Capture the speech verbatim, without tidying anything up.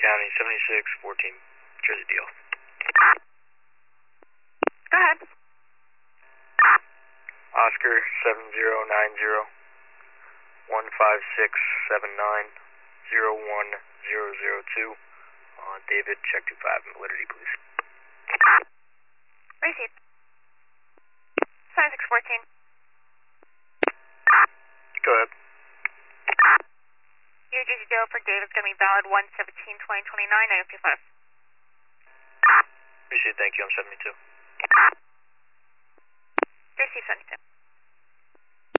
County, seventy-six fourteen, Jersey Deal. Go ahead. Oscar seven zero nine zero one five six seven nine zero one zero zero two. Uh, David, check two five and validity, please. Received. seventy-six fourteen. Go ahead. Your Jersey Deal for David's going to be valid one seventeen twenty twenty-nine, nine oh two five. Appreciate it, thank you, I'm seventy-two. Received seventy-two.